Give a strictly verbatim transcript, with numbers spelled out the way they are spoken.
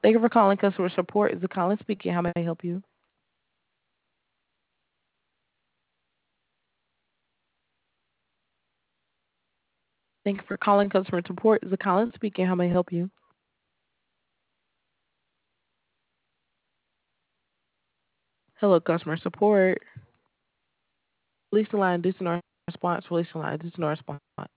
Thank you for calling customer support. Is it Colin speaking? How may I help you? Thank you for calling customer support. Is it Colin speaking? How may I help you? Hello, customer support. Release the line, this is our response. Release the line, this is our response.